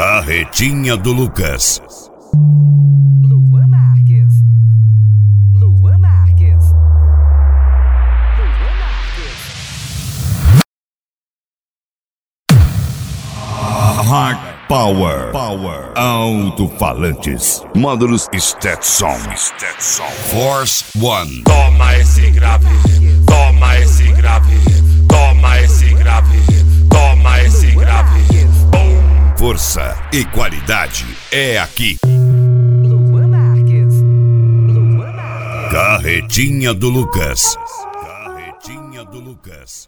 Carretinha do Lucas. Luan Marques. Luan Marques. Luan Marques. Hard Power. Alto-falantes. Módulos Stetson. Force One. Toma esse grave, toma esse grave, toma esse grave, toma esse grave. Força e qualidade é aqui. Luan Marques. Luan Marques. Carretinha do Lucas. Carretinha do Lucas.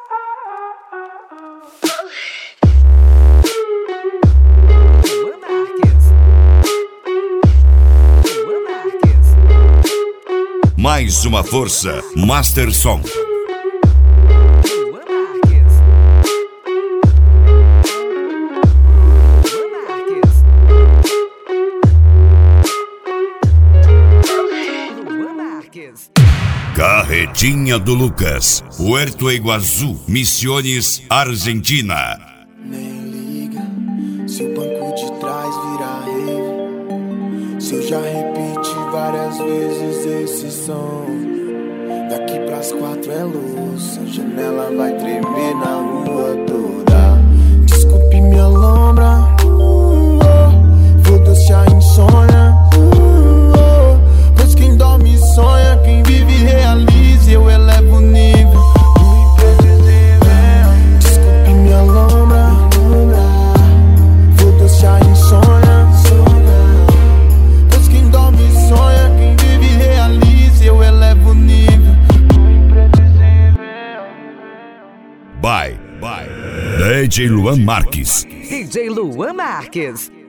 Luan Marques. Luan Marques. Mais uma força. Master Som. Luan Marques. Luan Marques. Luan Marques. Carretinha do Lucas. Puerto Iguaçu, Misiones, Argentina. Nem liga se o banco de trás virar rave. Se eu já repeti várias vezes esse som. Daqui pras 4 é luz, a janela vai tremer na rua toda. Desculpe minha lombra, foda-se a insônia, pois quem dorme sonha, quem vive realiza, eu elevo o nível do imprevisível. Desculpe minha lombra, foda-se a insônia, pois quem dorme sonha, quem vive realiza, eu elevo o nível do imprevisível. Bye. DJ Luan Marques. DJ Luan Marques.